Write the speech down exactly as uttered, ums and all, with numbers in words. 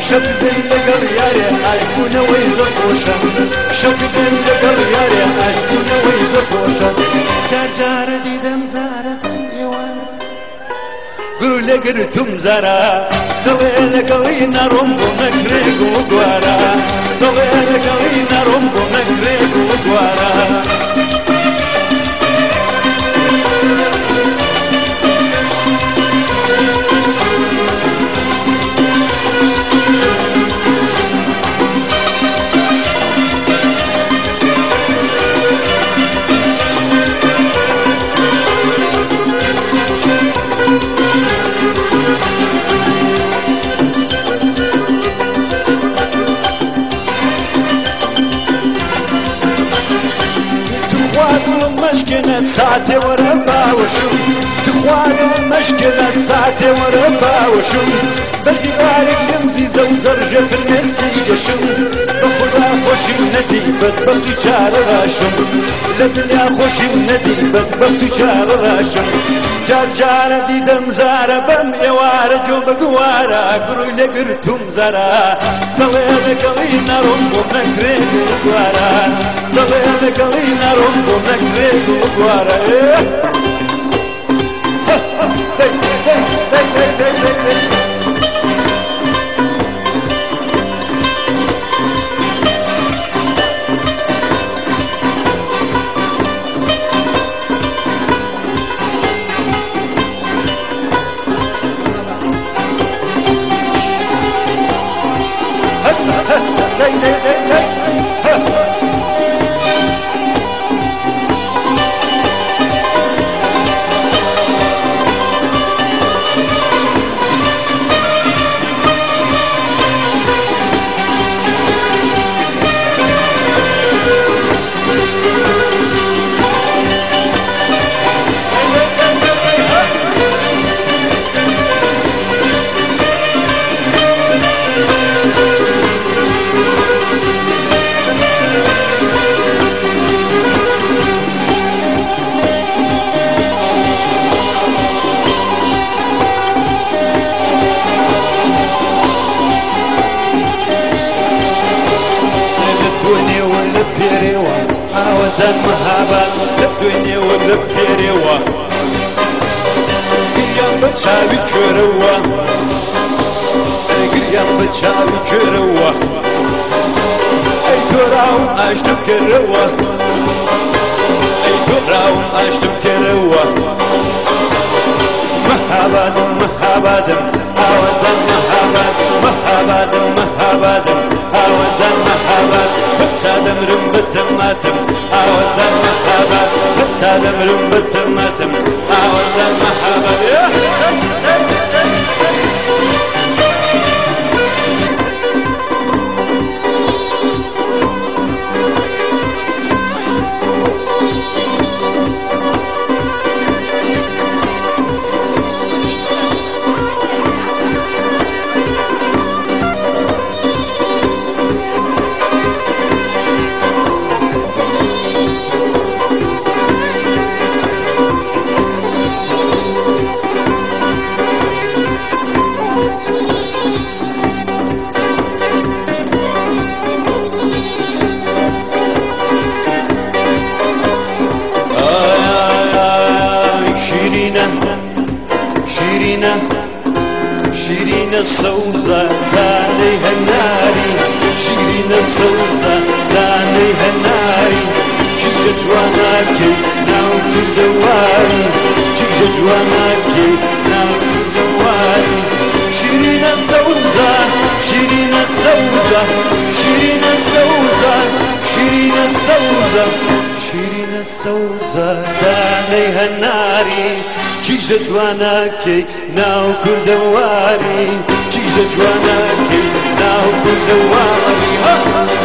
شەکردن لەگەڵ یارێ ئاشبوونەوەی زۆر خۆشە شەکردن لەگەڵ یارێ ئاشبوونەوەی زۆر خۆشە جار جارە دیدەم زارە ئێوان گرو لەگرتم زارە دڵێ لەگەڵی نەڕۆم بۆ نەکرێگ و گوارە دڵێ لەگەڵی نەڕۆم بۆ نەکرێگ و گوارە مشكلة ساعتي ورا باوشم تخوانو مشكلة ساعتي ورا باوشم بلدي بارك يمزي زو درجة في المسكي يشم بخدا خوشي ندي بدبختي جار راشم لدنيا خوشي ندي بدبختي جار راشم جار جار ديدم زارة بم يوار جو بقوارا قروي لقرتم زارا دلي لقلي نارم بمنكرين وقوارا دلي لقلي نارم بمنكرين وقوارا المهابات للدنيا والبيروا قريان بتشاوي كروا قريان بتشاوي كروا اي تراهم اشتم كروا اي تراهم اشتم كروا مهابات مهابات اودن مهابات مهابات مهابات اودن مهابات بتادم رم بتماتم اودن مهابات بتادم رم بتماتم اودن مهابات شيرين الصوزة دانيها الناري شيرين الصوزة دانيها الناري شيجة جواناكي ناو كل دواري شيجة جواناكي ناو كل دواري شيرين الصوزة شيرين الصوزة شيرين الصوزة شيرين الصوزة شيرين الصوزة دانيها الناري چیز جواناکی ناو کردواری چیز جواناکی ناو کردواری